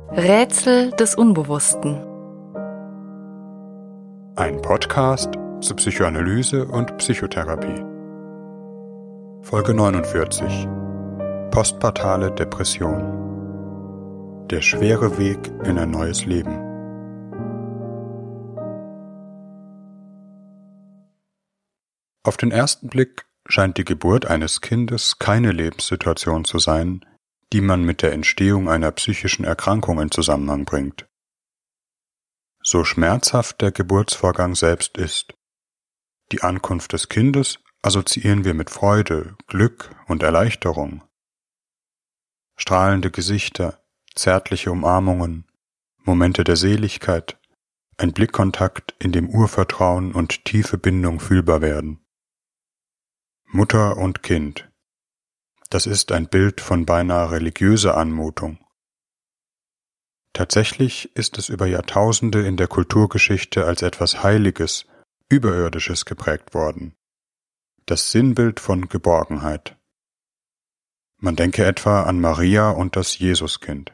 Rätsel des Unbewussten. Ein Podcast zu Psychoanalyse und Psychotherapie. Folge 49. Postpartale Depression. Der schwere Weg in ein neues Leben. Auf den ersten Blick scheint die Geburt eines Kindes keine Lebenssituation zu sein, die man mit der Entstehung einer psychischen Erkrankung in Zusammenhang bringt. So schmerzhaft der Geburtsvorgang selbst ist. Die Ankunft des Kindes assoziieren wir mit Freude, Glück und Erleichterung. Strahlende Gesichter, zärtliche Umarmungen, Momente der Seligkeit, ein Blickkontakt, in dem Urvertrauen und tiefe Bindung fühlbar werden. Mutter und Kind. Das ist ein Bild von beinahe religiöser Anmutung. Tatsächlich ist es über Jahrtausende in der Kulturgeschichte als etwas Heiliges, Überirdisches geprägt worden. Das Sinnbild von Geborgenheit. Man denke etwa an Maria und das Jesuskind.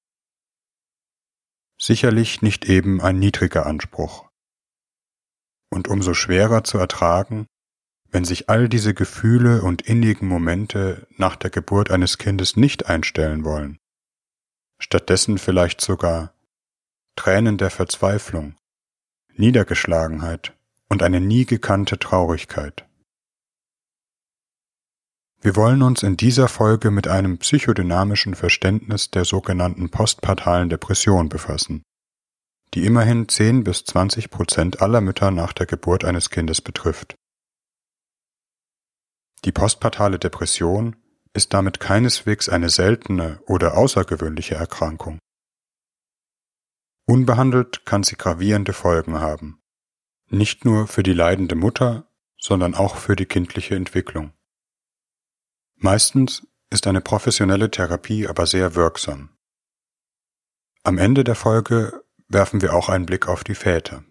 Sicherlich nicht eben ein niedriger Anspruch. Und umso schwerer zu ertragen, wenn sich all diese Gefühle und innigen Momente nach der Geburt eines Kindes nicht einstellen wollen. Stattdessen vielleicht sogar Tränen der Verzweiflung, Niedergeschlagenheit und eine nie gekannte Traurigkeit. Wir wollen uns in dieser Folge mit einem psychodynamischen Verständnis der sogenannten postpartalen Depression befassen, die immerhin 10-20% aller Mütter nach der Geburt eines Kindes betrifft. Die postpartale Depression ist damit keineswegs eine seltene oder außergewöhnliche Erkrankung. Unbehandelt kann sie gravierende Folgen haben, nicht nur für die leidende Mutter, sondern auch für die kindliche Entwicklung. Meistens ist eine professionelle Therapie aber sehr wirksam. Am Ende der Folge werfen wir auch einen Blick auf die Väter.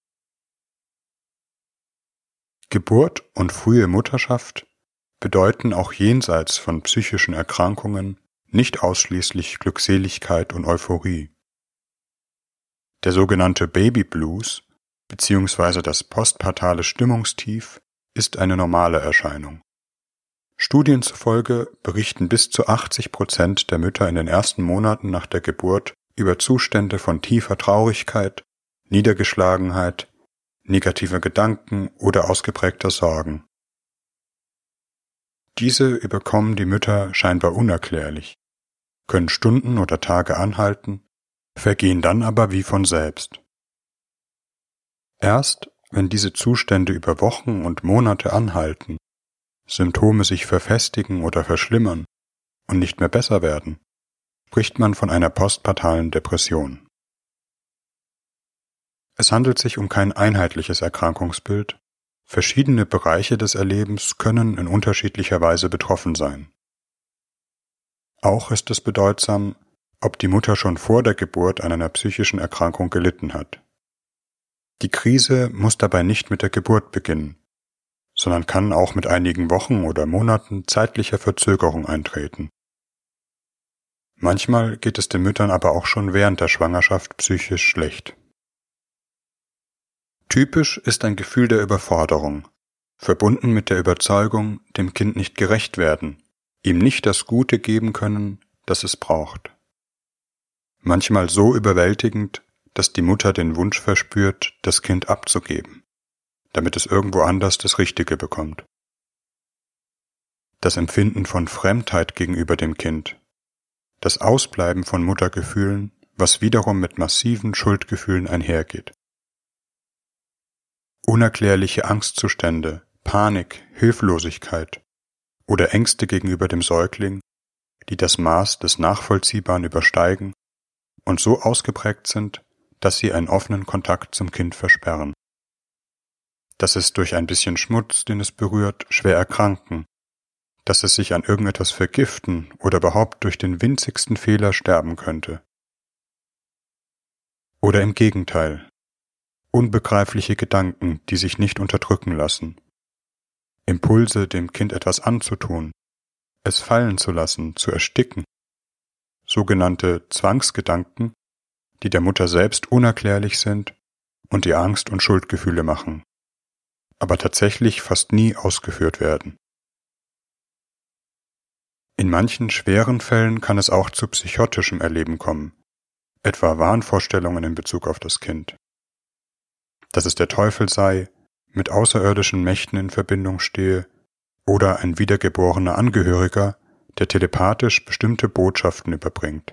Geburt und frühe Mutterschaft bedeuten auch jenseits von psychischen Erkrankungen nicht ausschließlich Glückseligkeit und Euphorie. Der sogenannte Baby Blues bzw. das postpartale Stimmungstief ist eine normale Erscheinung. Studien zufolge berichten bis zu 80% der Mütter in den ersten Monaten nach der Geburt über Zustände von tiefer Traurigkeit, Niedergeschlagenheit, negativer Gedanken oder ausgeprägter Sorgen. Diese überkommen die Mütter scheinbar unerklärlich, können Stunden oder Tage anhalten, vergehen dann aber wie von selbst. Erst wenn diese Zustände über Wochen und Monate anhalten, Symptome sich verfestigen oder verschlimmern und nicht mehr besser werden, spricht man von einer postpartalen Depression. Es handelt sich um kein einheitliches Erkrankungsbild. Verschiedene Bereiche des Erlebens können in unterschiedlicher Weise betroffen sein. Auch ist es bedeutsam, ob die Mutter schon vor der Geburt an einer psychischen Erkrankung gelitten hat. Die Krise muss dabei nicht mit der Geburt beginnen, sondern kann auch mit einigen Wochen oder Monaten zeitlicher Verzögerung eintreten. Manchmal geht es den Müttern aber auch schon während der Schwangerschaft psychisch schlecht. Typisch ist ein Gefühl der Überforderung, verbunden mit der Überzeugung, dem Kind nicht gerecht werden, ihm nicht das Gute geben können, das es braucht. Manchmal so überwältigend, dass die Mutter den Wunsch verspürt, das Kind abzugeben, damit es irgendwo anders das Richtige bekommt. Das Empfinden von Fremdheit gegenüber dem Kind, das Ausbleiben von Muttergefühlen, was wiederum mit massiven Schuldgefühlen einhergeht. Unerklärliche Angstzustände, Panik, Hilflosigkeit oder Ängste gegenüber dem Säugling, die das Maß des Nachvollziehbaren übersteigen und so ausgeprägt sind, dass sie einen offenen Kontakt zum Kind versperren. Dass es durch ein bisschen Schmutz, den es berührt, schwer erkranken, dass es sich an irgendetwas vergiften oder überhaupt durch den winzigsten Fehler sterben könnte. Oder im Gegenteil, unbegreifliche Gedanken, die sich nicht unterdrücken lassen. Impulse, dem Kind etwas anzutun, es fallen zu lassen, zu ersticken, sogenannte Zwangsgedanken, die der Mutter selbst unerklärlich sind und ihr Angst und Schuldgefühle machen, aber tatsächlich fast nie ausgeführt werden. In manchen schweren Fällen kann es auch zu psychotischem Erleben kommen, etwa Wahnvorstellungen in Bezug auf das Kind. Dass es der Teufel sei, mit außerirdischen Mächten in Verbindung stehe oder ein wiedergeborener Angehöriger, der telepathisch bestimmte Botschaften überbringt.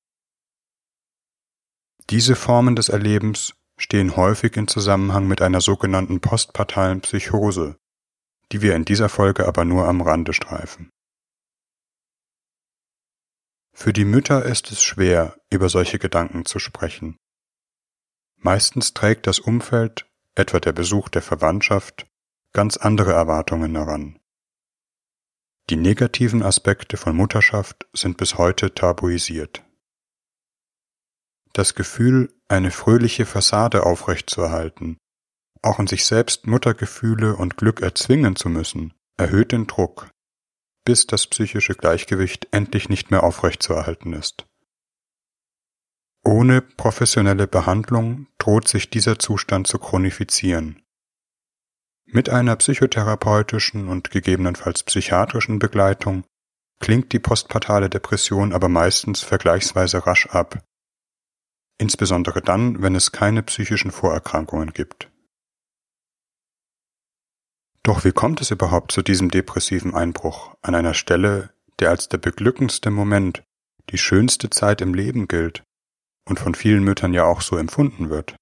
Diese Formen des Erlebens stehen häufig in Zusammenhang mit einer sogenannten postpartalen Psychose, die wir in dieser Folge aber nur am Rande streifen. Für die Mütter ist es schwer, über solche Gedanken zu sprechen. Meistens trägt das Umfeld, etwa der Besuch der Verwandtschaft, ganz andere Erwartungen heran. Die negativen Aspekte von Mutterschaft sind bis heute tabuisiert. Das Gefühl, eine fröhliche Fassade aufrechtzuerhalten, auch in sich selbst Muttergefühle und Glück erzwingen zu müssen, erhöht den Druck, bis das psychische Gleichgewicht endlich nicht mehr aufrechtzuerhalten ist. Ohne professionelle Behandlung droht sich dieser Zustand zu chronifizieren. Mit einer psychotherapeutischen und gegebenenfalls psychiatrischen Begleitung klingt die postpartale Depression aber meistens vergleichsweise rasch ab, insbesondere dann, wenn es keine psychischen Vorerkrankungen gibt. Doch wie kommt es überhaupt zu diesem depressiven Einbruch an einer Stelle, der als der beglückendste Moment, die schönste Zeit im Leben gilt und von vielen Müttern ja auch so empfunden wird?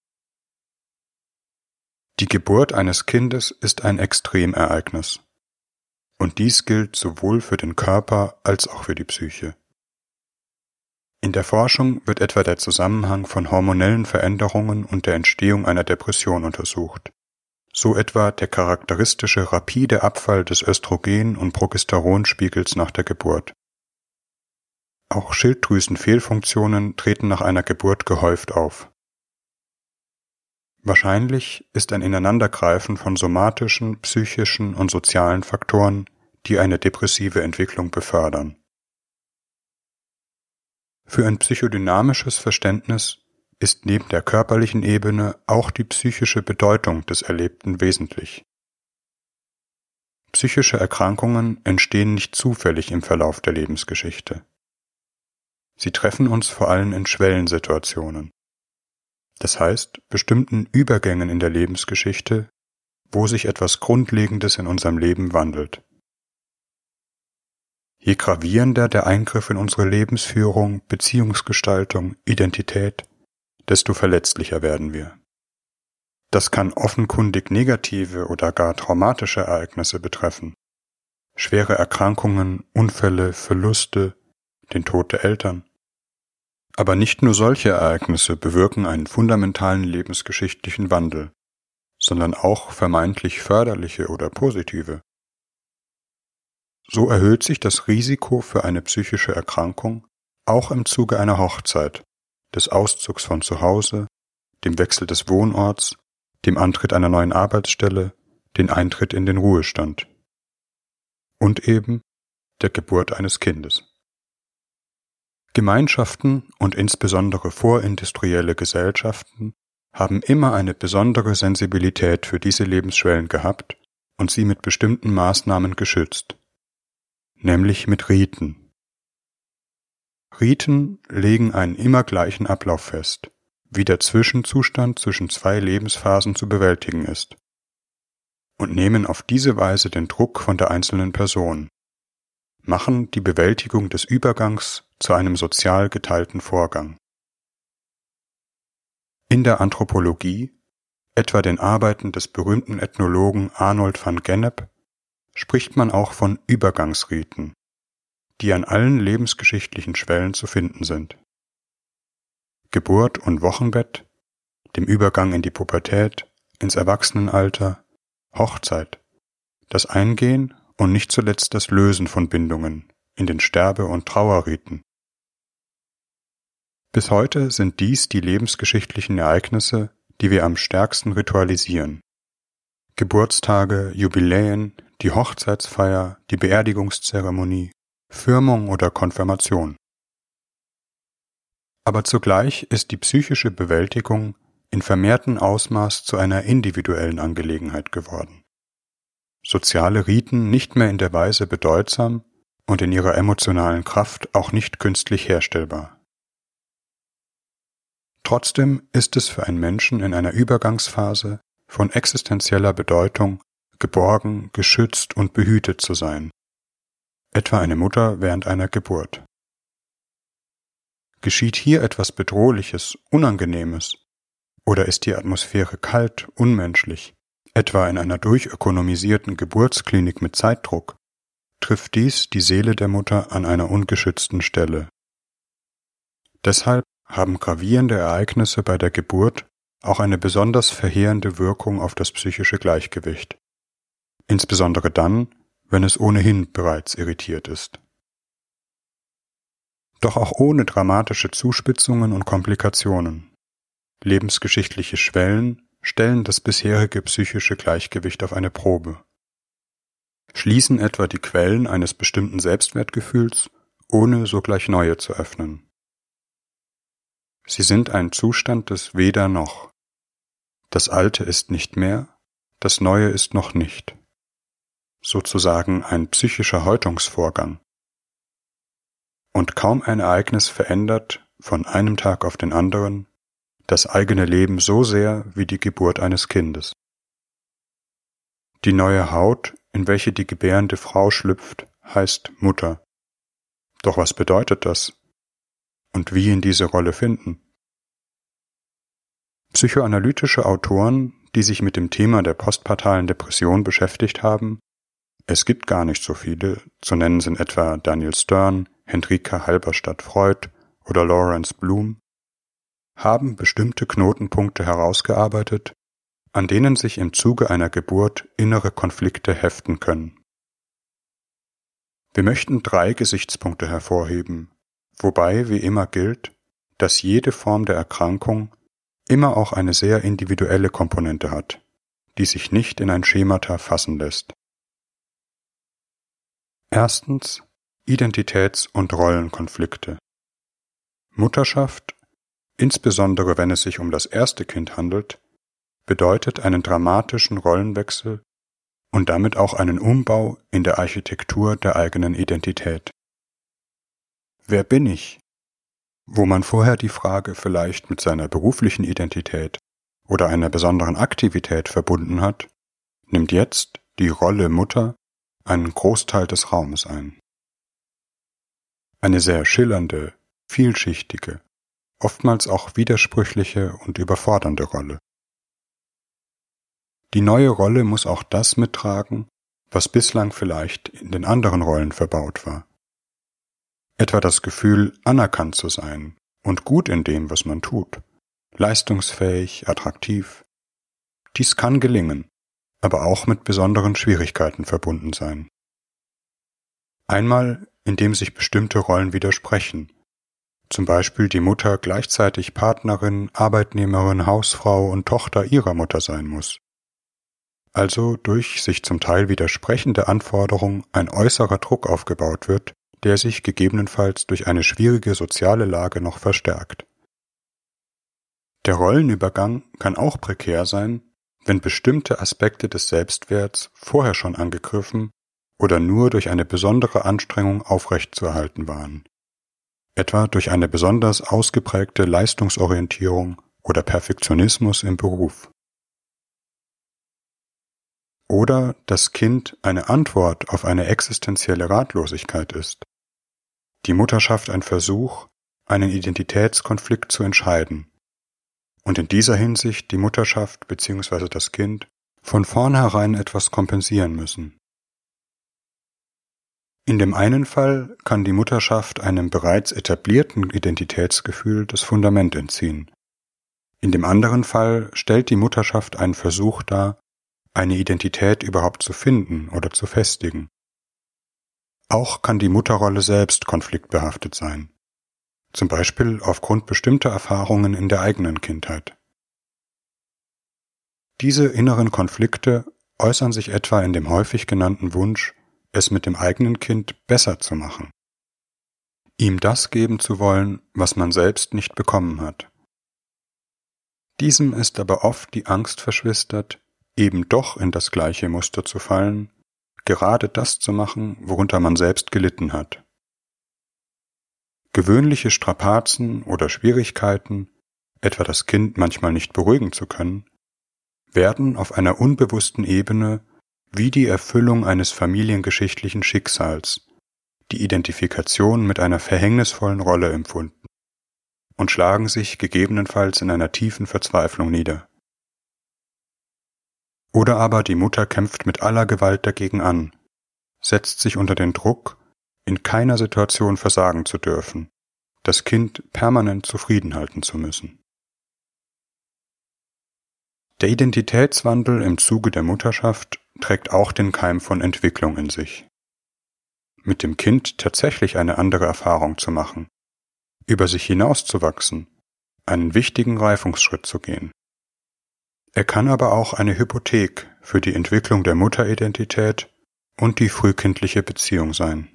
Die Geburt eines Kindes ist ein Extremereignis. Und dies gilt sowohl für den Körper als auch für die Psyche. In der Forschung wird etwa der Zusammenhang von hormonellen Veränderungen und der Entstehung einer Depression untersucht. So etwa der charakteristische rapide Abfall des Östrogen- und Progesteronspiegels nach der Geburt. Auch Schilddrüsenfehlfunktionen treten nach einer Geburt gehäuft auf. Wahrscheinlich ist ein Ineinandergreifen von somatischen, psychischen und sozialen Faktoren, die eine depressive Entwicklung befördern. Für ein psychodynamisches Verständnis ist neben der körperlichen Ebene auch die psychische Bedeutung des Erlebten wesentlich. Psychische Erkrankungen entstehen nicht zufällig im Verlauf der Lebensgeschichte. Sie treffen uns vor allem in Schwellensituationen. Das heißt, bestimmten Übergängen in der Lebensgeschichte, wo sich etwas Grundlegendes in unserem Leben wandelt. Je gravierender der Eingriff in unsere Lebensführung, Beziehungsgestaltung, Identität, desto verletzlicher werden wir. Das kann offenkundig negative oder gar traumatische Ereignisse betreffen. Schwere Erkrankungen, Unfälle, Verluste, den Tod der Eltern. Aber nicht nur solche Ereignisse bewirken einen fundamentalen lebensgeschichtlichen Wandel, sondern auch vermeintlich förderliche oder positive. So erhöht sich das Risiko für eine psychische Erkrankung auch im Zuge einer Hochzeit, des Auszugs von zu Hause, dem Wechsel des Wohnorts, dem Antritt einer neuen Arbeitsstelle, den Eintritt in den Ruhestand und eben der Geburt eines Kindes. Gemeinschaften und insbesondere vorindustrielle Gesellschaften haben immer eine besondere Sensibilität für diese Lebensschwellen gehabt und sie mit bestimmten Maßnahmen geschützt, nämlich mit Riten. Riten legen einen immer gleichen Ablauf fest, wie der Zwischenzustand zwischen zwei Lebensphasen zu bewältigen ist, und nehmen auf diese Weise den Druck von der einzelnen Person, machen die Bewältigung des Übergangs zu einem sozial geteilten Vorgang. In der Anthropologie, etwa den Arbeiten des berühmten Ethnologen Arnold van Gennep, spricht man auch von Übergangsriten, die an allen lebensgeschichtlichen Schwellen zu finden sind. Geburt und Wochenbett, dem Übergang in die Pubertät, ins Erwachsenenalter, Hochzeit, das Eingehen und nicht zuletzt das Lösen von Bindungen in den Sterbe- und Trauerriten. Bis heute sind dies die lebensgeschichtlichen Ereignisse, die wir am stärksten ritualisieren. Geburtstage, Jubiläen, die Hochzeitsfeier, die Beerdigungszeremonie, Firmung oder Konfirmation. Aber zugleich ist die psychische Bewältigung in vermehrtem Ausmaß zu einer individuellen Angelegenheit geworden. Soziale Riten nicht mehr in der Weise bedeutsam und in ihrer emotionalen Kraft auch nicht künstlich herstellbar. Trotzdem ist es für einen Menschen in einer Übergangsphase von existenzieller Bedeutung, geborgen, geschützt und behütet zu sein, etwa eine Mutter während einer Geburt. Geschieht hier etwas Bedrohliches, Unangenehmes, oder ist die Atmosphäre kalt, unmenschlich, etwa in einer durchökonomisierten Geburtsklinik mit Zeitdruck, trifft dies die Seele der Mutter an einer ungeschützten Stelle. Deshalb haben gravierende Ereignisse bei der Geburt auch eine besonders verheerende Wirkung auf das psychische Gleichgewicht, insbesondere dann, wenn es ohnehin bereits irritiert ist. Doch auch ohne dramatische Zuspitzungen und Komplikationen. Lebensgeschichtliche Schwellen stellen das bisherige psychische Gleichgewicht auf eine Probe. Schließen etwa die Quellen eines bestimmten Selbstwertgefühls, ohne sogleich neue zu öffnen. Sie sind ein Zustand des Weder noch. Das Alte ist nicht mehr, das Neue ist noch nicht. Sozusagen ein psychischer Häutungsvorgang. Und kaum ein Ereignis verändert, von einem Tag auf den anderen, das eigene Leben so sehr wie die Geburt eines Kindes. Die neue Haut, in welche die gebärende Frau schlüpft, heißt Mutter. Doch was bedeutet das? Und wie in diese Rolle finden? Psychoanalytische Autoren, die sich mit dem Thema der postpartalen Depression beschäftigt haben, es gibt gar nicht so viele, zu nennen sind etwa Daniel Stern, Hendrika Halberstadt-Freud oder Lawrence Bloom, haben bestimmte Knotenpunkte herausgearbeitet, an denen sich im Zuge einer Geburt innere Konflikte heften können. Wir möchten 3 Gesichtspunkte hervorheben, wobei wie immer gilt, dass jede Form der Erkrankung immer auch eine sehr individuelle Komponente hat, die sich nicht in ein Schemata fassen lässt. Erstens Identitäts- und Rollenkonflikte. Mutterschaft, insbesondere wenn es sich um das erste Kind handelt, bedeutet einen dramatischen Rollenwechsel und damit auch einen Umbau in der Architektur der eigenen Identität. Wer bin ich? Wo man vorher die Frage vielleicht mit seiner beruflichen Identität oder einer besonderen Aktivität verbunden hat, nimmt jetzt die Rolle Mutter einen Großteil des Raumes ein. Eine sehr schillernde, vielschichtige, oftmals auch widersprüchliche und überfordernde Rolle. Die neue Rolle muss auch das mittragen, was bislang vielleicht in den anderen Rollen verbaut war. Etwa das Gefühl, anerkannt zu sein und gut in dem, was man tut, leistungsfähig, attraktiv. Dies kann gelingen, aber auch mit besonderen Schwierigkeiten verbunden sein. Einmal, indem sich bestimmte Rollen widersprechen, zum Beispiel die Mutter gleichzeitig Partnerin, Arbeitnehmerin, Hausfrau und Tochter ihrer Mutter sein muss. Also durch sich zum Teil widersprechende Anforderungen ein äußerer Druck aufgebaut wird, der sich gegebenenfalls durch eine schwierige soziale Lage noch verstärkt. Der Rollenübergang kann auch prekär sein, wenn bestimmte Aspekte des Selbstwerts vorher schon angegriffen oder nur durch eine besondere Anstrengung aufrechtzuerhalten waren, etwa durch eine besonders ausgeprägte Leistungsorientierung oder Perfektionismus im Beruf. Oder das Kind eine Antwort auf eine existenzielle Ratlosigkeit ist. Die Mutterschaft ein Versuch, einen Identitätskonflikt zu entscheiden und in dieser Hinsicht die Mutterschaft bzw. das Kind von vornherein etwas kompensieren müssen. In dem einen Fall kann die Mutterschaft einem bereits etablierten Identitätsgefühl das Fundament entziehen. In dem anderen Fall stellt die Mutterschaft einen Versuch dar, eine Identität überhaupt zu finden oder zu festigen. Auch kann die Mutterrolle selbst konfliktbehaftet sein, zum Beispiel aufgrund bestimmter Erfahrungen in der eigenen Kindheit. Diese inneren Konflikte äußern sich etwa in dem häufig genannten Wunsch, es mit dem eigenen Kind besser zu machen. ihm das geben zu wollen, was man selbst nicht bekommen hat. Diesem ist aber oft die Angst verschwistert, eben doch in das gleiche Muster zu fallen, gerade das zu machen, worunter man selbst gelitten hat. Gewöhnliche Strapazen oder Schwierigkeiten, etwa das Kind manchmal nicht beruhigen zu können, werden auf einer unbewussten Ebene wie die Erfüllung eines familiengeschichtlichen Schicksals, die Identifikation mit einer verhängnisvollen Rolle empfunden und schlagen sich gegebenenfalls in einer tiefen Verzweiflung nieder. Oder aber die Mutter kämpft mit aller Gewalt dagegen an, setzt sich unter den Druck, in keiner Situation versagen zu dürfen, das Kind permanent zufrieden halten zu müssen. Der Identitätswandel im Zuge der Mutterschaft trägt auch den Keim von Entwicklung in sich. Mit dem Kind tatsächlich eine andere Erfahrung zu machen, über sich hinauszuwachsen, einen wichtigen Reifungsschritt zu gehen. Er kann aber auch eine Hypothek für die Entwicklung der Mutteridentität und die frühkindliche Beziehung sein.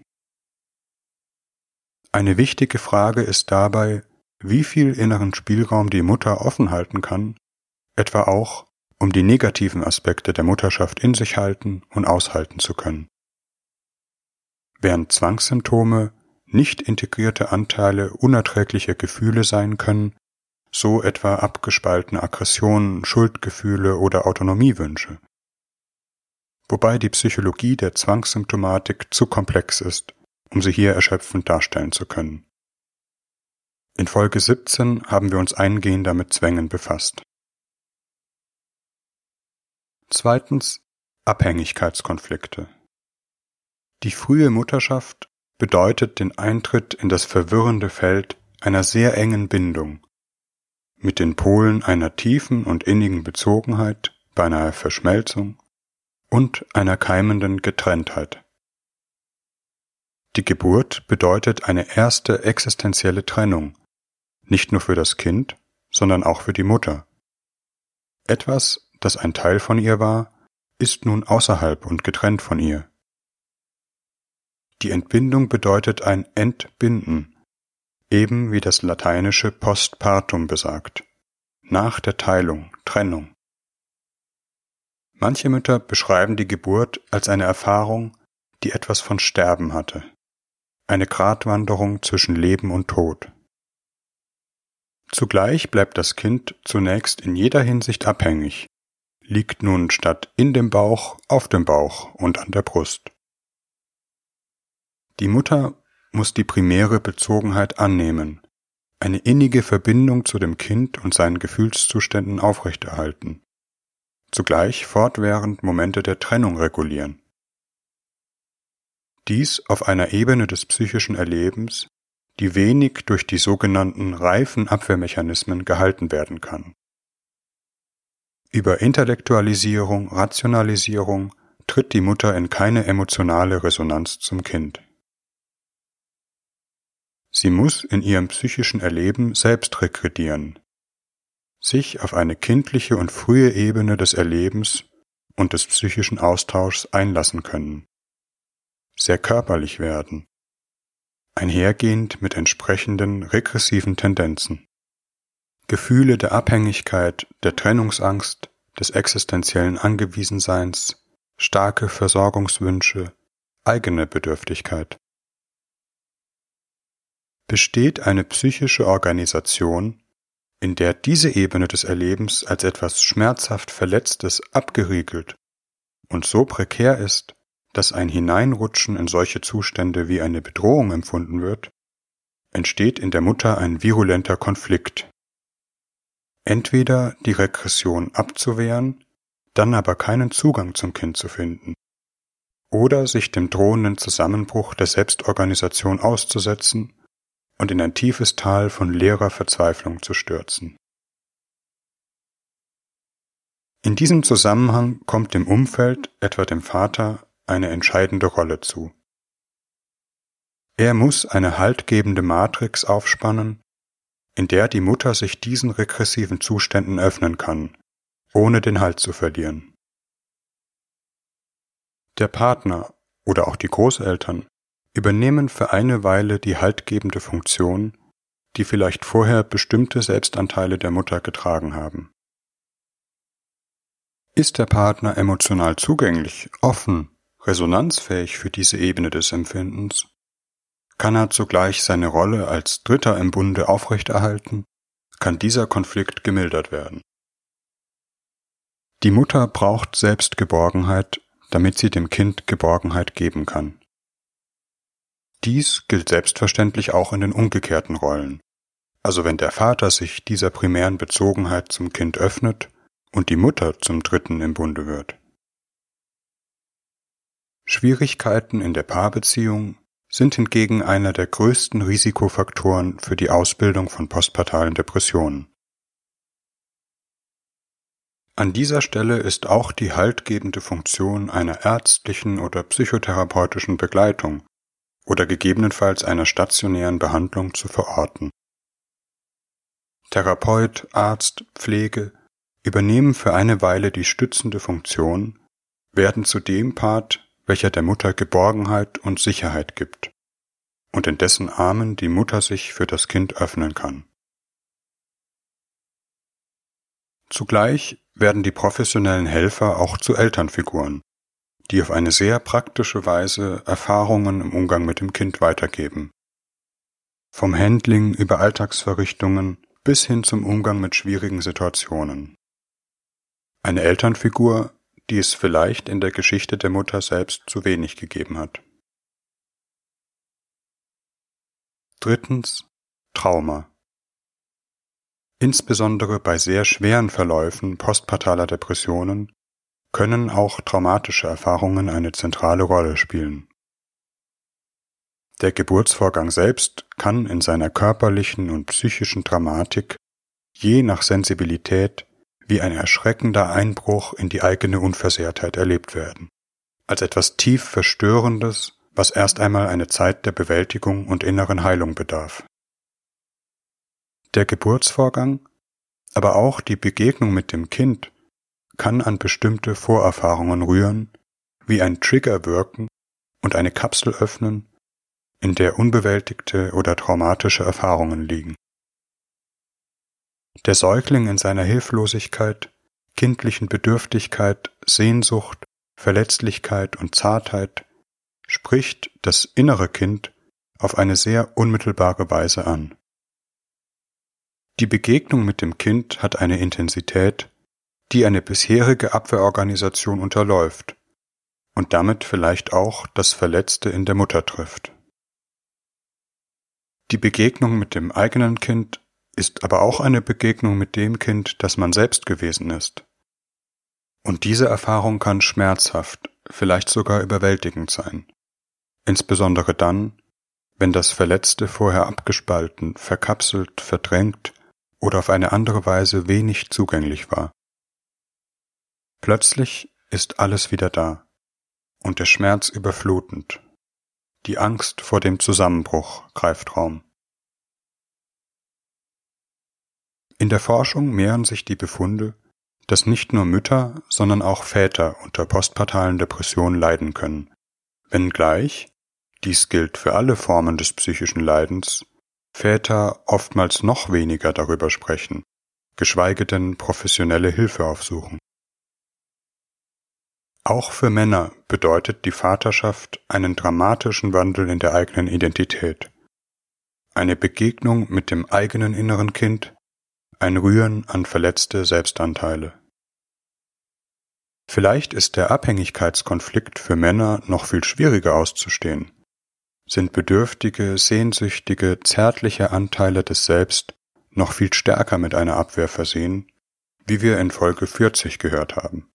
Eine wichtige Frage ist dabei, wie viel inneren Spielraum die Mutter offen halten kann, etwa auch, um die negativen Aspekte der Mutterschaft in sich halten und aushalten zu können. Während Zwangssymptome nicht integrierte Anteile unerträglicher Gefühle sein können, so etwa abgespaltene Aggressionen, Schuldgefühle oder Autonomiewünsche. Wobei die Psychologie der Zwangssymptomatik zu komplex ist, um sie hier erschöpfend darstellen zu können. In Folge 17 haben wir uns eingehender mit Zwängen befasst. Zweitens, Abhängigkeitskonflikte. Die frühe Mutterschaft bedeutet den Eintritt in das verwirrende Feld einer sehr engen Bindung, mit den Polen einer tiefen und innigen Bezogenheit, beinahe Verschmelzung und einer keimenden Getrenntheit. Die Geburt bedeutet eine erste existenzielle Trennung, nicht nur für das Kind, sondern auch für die Mutter. Etwas, das ein Teil von ihr war, ist nun außerhalb und getrennt von ihr. Die Entbindung bedeutet ein Entbinden, eben wie das lateinische Postpartum besagt, nach der Teilung, Trennung. Manche Mütter beschreiben die Geburt als eine Erfahrung, die etwas von Sterben hatte, eine Gratwanderung zwischen Leben und Tod. Zugleich bleibt das Kind zunächst in jeder Hinsicht abhängig, liegt nun statt in dem Bauch auf dem Bauch und an der Brust. Die Mutter muss die primäre Bezogenheit annehmen, eine innige Verbindung zu dem Kind und seinen Gefühlszuständen aufrechterhalten, zugleich fortwährend Momente der Trennung regulieren. Dies auf einer Ebene des psychischen Erlebens, die wenig durch die sogenannten reifen Abwehrmechanismen gehalten werden kann. Über Intellektualisierung, Rationalisierung tritt die Mutter in keine emotionale Resonanz zum Kind. Sie muss in ihrem psychischen Erleben selbst regredieren, sich auf eine kindliche und frühe Ebene des Erlebens und des psychischen Austauschs einlassen können, sehr körperlich werden, einhergehend mit entsprechenden regressiven Tendenzen. Gefühle der Abhängigkeit, der Trennungsangst, des existenziellen Angewiesenseins, starke Versorgungswünsche, eigene Bedürftigkeit. Besteht eine psychische Organisation, in der diese Ebene des Erlebens als etwas schmerzhaft Verletztes abgeriegelt und so prekär ist, dass ein Hineinrutschen in solche Zustände wie eine Bedrohung empfunden wird, entsteht in der Mutter ein virulenter Konflikt. Entweder die Regression abzuwehren, dann aber keinen Zugang zum Kind zu finden, oder sich dem drohenden Zusammenbruch der Selbstorganisation auszusetzen und in ein tiefes Tal von leerer Verzweiflung zu stürzen. In diesem Zusammenhang kommt dem Umfeld, etwa dem Vater, eine entscheidende Rolle zu. Er muss eine haltgebende Matrix aufspannen, in der die Mutter sich diesen regressiven Zuständen öffnen kann, ohne den Halt zu verlieren. Der Partner oder auch die Großeltern übernehmen für eine Weile die haltgebende Funktion, die vielleicht vorher bestimmte Selbstanteile der Mutter getragen haben. Ist der Partner emotional zugänglich, offen, resonanzfähig für diese Ebene des Empfindens, kann er zugleich seine Rolle als Dritter im Bunde aufrechterhalten, kann dieser Konflikt gemildert werden. Die Mutter braucht selbst Geborgenheit, damit sie dem Kind Geborgenheit geben kann. Dies gilt selbstverständlich auch in den umgekehrten Rollen, also wenn der Vater sich dieser primären Bezogenheit zum Kind öffnet und die Mutter zum Dritten im Bunde wird. Schwierigkeiten in der Paarbeziehung sind hingegen einer der größten Risikofaktoren für die Ausbildung von postpartalen Depressionen. An dieser Stelle ist auch die haltgebende Funktion einer ärztlichen oder psychotherapeutischen Begleitung oder gegebenenfalls einer stationären Behandlung zu verorten. Therapeut, Arzt, Pflege übernehmen für eine Weile die stützende Funktion, werden zu dem Part, welcher der Mutter Geborgenheit und Sicherheit gibt und in dessen Armen die Mutter sich für das Kind öffnen kann. Zugleich werden die professionellen Helfer auch zu Elternfiguren, die auf eine sehr praktische Weise Erfahrungen im Umgang mit dem Kind weitergeben. Vom Handling über Alltagsverrichtungen bis hin zum Umgang mit schwierigen Situationen. Eine Elternfigur, die es vielleicht in der Geschichte der Mutter selbst zu wenig gegeben hat. Drittens, Trauma. Insbesondere bei sehr schweren Verläufen postpartaler Depressionen können auch traumatische Erfahrungen eine zentrale Rolle spielen. Der Geburtsvorgang selbst kann in seiner körperlichen und psychischen Dramatik je nach Sensibilität wie ein erschreckender Einbruch in die eigene Unversehrtheit erlebt werden, als etwas tief Verstörendes, was erst einmal eine Zeit der Bewältigung und inneren Heilung bedarf. Der Geburtsvorgang, aber auch die Begegnung mit dem Kind kann an bestimmte Vorerfahrungen rühren, wie ein Trigger wirken und eine Kapsel öffnen, in der unbewältigte oder traumatische Erfahrungen liegen. Der Säugling in seiner Hilflosigkeit, kindlichen Bedürftigkeit, Sehnsucht, Verletzlichkeit und Zartheit spricht das innere Kind auf eine sehr unmittelbare Weise an. Die Begegnung mit dem Kind hat eine Intensität, die eine bisherige Abwehrorganisation unterläuft und damit vielleicht auch das Verletzte in der Mutter trifft. Die Begegnung mit dem eigenen Kind ist aber auch eine Begegnung mit dem Kind, das man selbst gewesen ist. Und diese Erfahrung kann schmerzhaft, vielleicht sogar überwältigend sein, insbesondere dann, wenn das Verletzte vorher abgespalten, verkapselt, verdrängt oder auf eine andere Weise wenig zugänglich war. Plötzlich ist alles wieder da und der Schmerz überflutend. Die Angst vor dem Zusammenbruch greift Raum. In der Forschung mehren sich die Befunde, dass nicht nur Mütter, sondern auch Väter unter postpartalen Depressionen leiden können, wenngleich, dies gilt für alle Formen des psychischen Leidens, Väter oftmals noch weniger darüber sprechen, geschweige denn professionelle Hilfe aufsuchen. Auch für Männer bedeutet die Vaterschaft einen dramatischen Wandel in der eigenen Identität, eine Begegnung mit dem eigenen inneren Kind, ein Rühren an verletzte Selbstanteile. Vielleicht ist der Abhängigkeitskonflikt für Männer noch viel schwieriger auszustehen, sind bedürftige, sehnsüchtige, zärtliche Anteile des Selbst noch viel stärker mit einer Abwehr versehen, wie wir in Folge 40 gehört haben.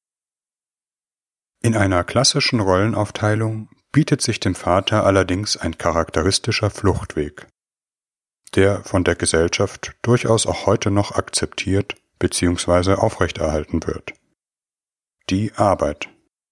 In einer klassischen Rollenaufteilung bietet sich dem Vater allerdings ein charakteristischer Fluchtweg, der von der Gesellschaft durchaus auch heute noch akzeptiert bzw. aufrechterhalten wird. Die Arbeit.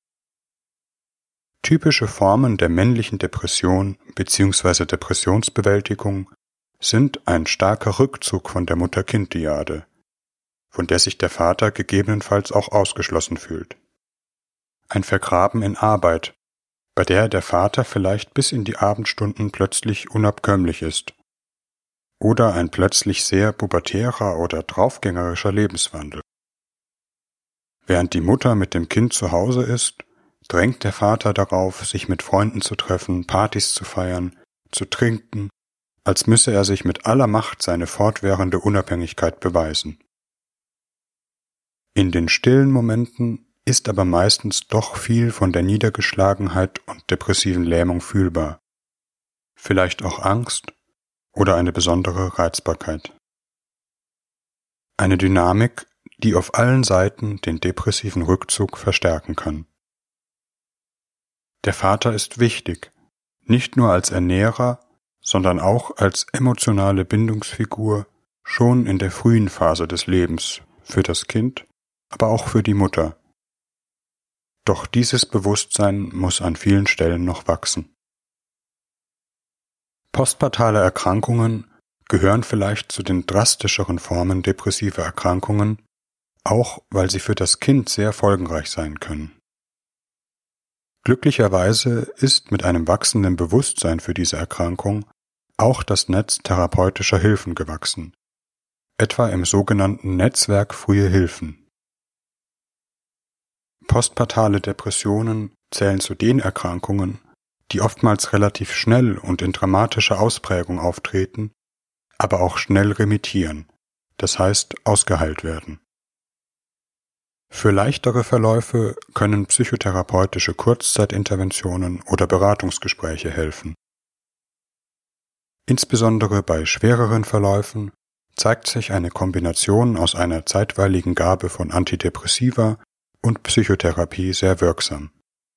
Typische Formen der männlichen Depression bzw. Depressionsbewältigung sind ein starker Rückzug von der Mutter-Kind-Dyade, von der sich der Vater gegebenenfalls auch ausgeschlossen fühlt. Ein Vergraben in Arbeit, bei der der Vater vielleicht bis in die Abendstunden plötzlich unabkömmlich ist, oder ein plötzlich sehr pubertärer oder draufgängerischer Lebenswandel. Während die Mutter mit dem Kind zu Hause ist, drängt der Vater darauf, sich mit Freunden zu treffen, Partys zu feiern, zu trinken, als müsse er sich mit aller Macht seine fortwährende Unabhängigkeit beweisen. In den stillen Momenten ist aber meistens doch viel von der Niedergeschlagenheit und depressiven Lähmung fühlbar, vielleicht auch Angst oder eine besondere Reizbarkeit. Eine Dynamik, die auf allen Seiten den depressiven Rückzug verstärken kann. Der Vater ist wichtig, nicht nur als Ernährer, sondern auch als emotionale Bindungsfigur schon in der frühen Phase des Lebens für das Kind, aber auch für die Mutter. Doch dieses Bewusstsein muss an vielen Stellen noch wachsen. Postpartale Erkrankungen gehören vielleicht zu den drastischeren Formen depressiver Erkrankungen, auch weil sie für das Kind sehr folgenreich sein können. Glücklicherweise ist mit einem wachsenden Bewusstsein für diese Erkrankung auch das Netz therapeutischer Hilfen gewachsen, etwa im sogenannten Netzwerk Frühe Hilfen. Postpartale Depressionen zählen zu den Erkrankungen, die oftmals relativ schnell und in dramatischer Ausprägung auftreten, aber auch schnell remittieren, das heißt ausgeheilt werden. Für leichtere Verläufe können psychotherapeutische Kurzzeitinterventionen oder Beratungsgespräche helfen. Insbesondere bei schwereren Verläufen zeigt sich eine Kombination aus einer zeitweiligen Gabe von Antidepressiva und Psychotherapie sehr wirksam.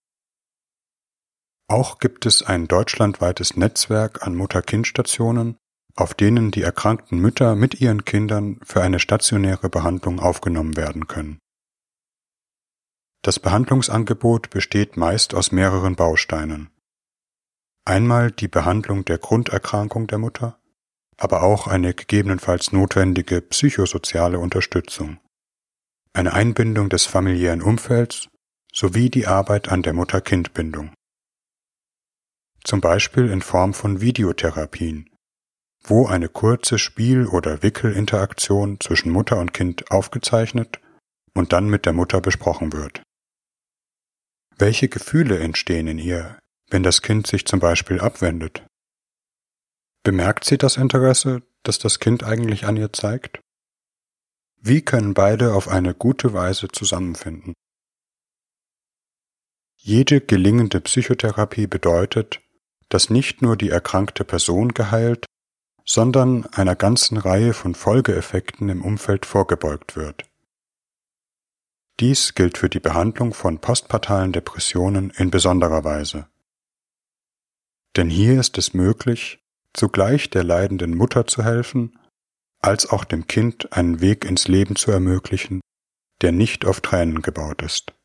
Auch gibt es ein deutschlandweites Netzwerk an Mutter-Kind-Stationen, auf denen die erkrankten Mütter mit ihren Kindern für eine stationäre Behandlung aufgenommen werden können. Das Behandlungsangebot besteht meist aus mehreren Bausteinen. Einmal die Behandlung der Grunderkrankung der Mutter, aber auch eine gegebenenfalls notwendige psychosoziale Unterstützung, eine Einbindung des familiären Umfelds sowie die Arbeit an der Mutter-Kind-Bindung. Zum Beispiel in Form von Videotherapien, wo eine kurze Spiel- oder Wickelinteraktion zwischen Mutter und Kind aufgezeichnet und dann mit der Mutter besprochen wird. Welche Gefühle entstehen in ihr, wenn das Kind sich zum Beispiel abwendet? Bemerkt sie das Interesse, das das Kind eigentlich an ihr zeigt? Wie können beide auf eine gute Weise zusammenfinden? Jede gelingende Psychotherapie bedeutet, dass nicht nur die erkrankte Person geheilt, sondern einer ganzen Reihe von Folgeeffekten im Umfeld vorgebeugt wird. Dies gilt für die Behandlung von postpartalen Depressionen in besonderer Weise. Denn hier ist es möglich, zugleich der leidenden Mutter zu helfen, als auch dem Kind einen Weg ins Leben zu ermöglichen, der nicht auf Tränen gebaut ist.